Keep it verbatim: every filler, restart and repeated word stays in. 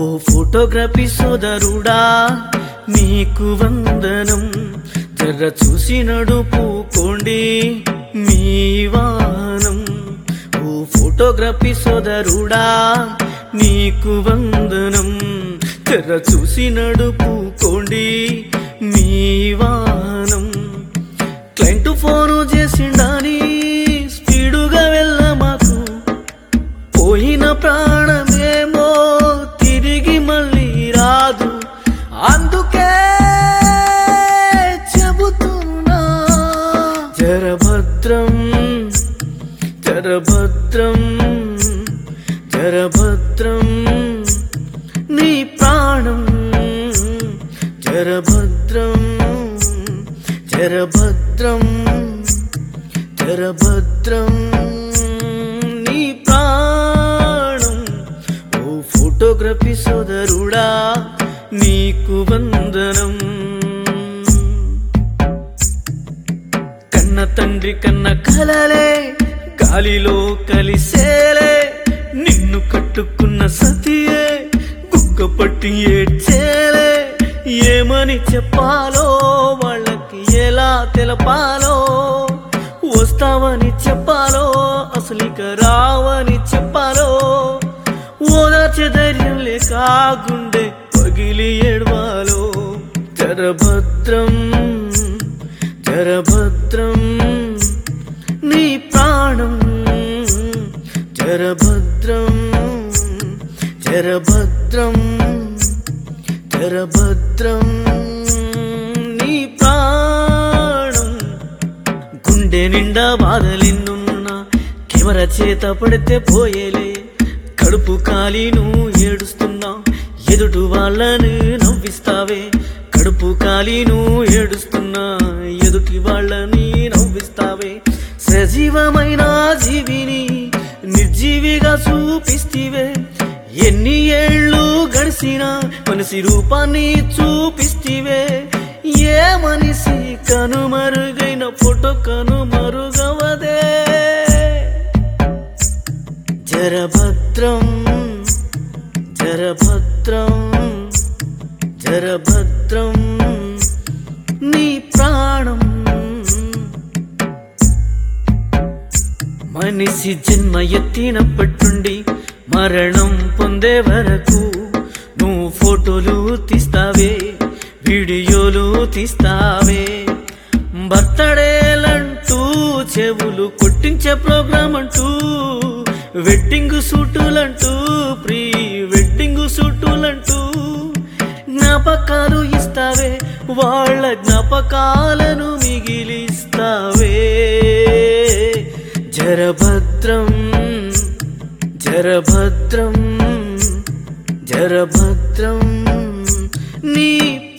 Photography సోదరుడా నీకు వందనం, జర్ర చూసి నడుపుకోండి మీ వానం. ఓ ఫోటోగ్రఫీ సోదరుడా నీకు వందనం, జర్ర చూసి నడుపుకోండి మీ వానం. క్లయింట్ ఫోను చేసిండాని స్పీడుగా వెళ్ళ మాకు, పోయిన ప్రాణమేమో తిరిగి మళ్ళీ రాదు. అందుకే చెబుతున్నా జరభద్రం జరభద్రం జరభద్రం నీ ప్రాణం. జరభద్రం జరభద్రం జరభద్రం నీ ప్రాణం. ఓ ఫోటోగ్రఫీ సోదరుడా నీకు వందనం. కన్న తండ్రి కన్న కలలే గాలిలో కలిసేలే, నిన్ను కట్టుకున్న సతియే గుక్కపట్టి ఏడ్చేలే. ఏమని చెప్పాలో వాళ్ళకి ఎలా తెలపాలో, వస్తావని చెప్పాలో అసలిక రావని చెప్పాలో, ఓదార్చే ధైర్యం లేక గుండె పగిలి ఏడ్వాలో. జరభద్రం జరభద్రం నీ ప్రాణం. జరభద్రం జరభద్రం జరభద్రం నీ ప్రాణం. గుండె నిండా బాధలెన్నున్నా కెమెరా చేత పడితే పోయేలే, కడుపు కాలి నువ్వు ఏడుస్తున్నా ఎదుటి వాళ్ళని నవ్విస్తావే. కడుపు కాలి నువ్వు ఏడుస్తున్నా ఎదుటి వాళ్ళని నవ్విస్తావే. సజీవమైన జీవిని నిర్జీవిగా చూపిస్తీవే. ఎన్ని ఏళ్ళు గడిసినా మనిషి రూపాన్ని చూపిస్తీవే. ఏ మనిషి కనుమరుగైన ఫోటో కనుమరుగవదే. జరభద్రం జరభద్రం జరభద్రం నీ ప్రాణం. మనిషి జన్మ ఎత్తినప్పటి మరణం పొందే వరకు నువ్వు ఫోటోలు తీస్తావే, వీడియోలు తీస్తావే. బర్త్డేలంటూ చెవులు కొట్టించే ప్రోగ్రాం అంటూ, వెడ్డింగ్ షూటులంటూ ప్రీ వెడ్డింగ్ షూటులంటూ జ్ఞాపకాలు ఇస్తావే. వాళ్ళ జ్ఞాపకాలను మిగిలిస్తావే. జరభద్రం జరభద్రం జరభద్రం నీ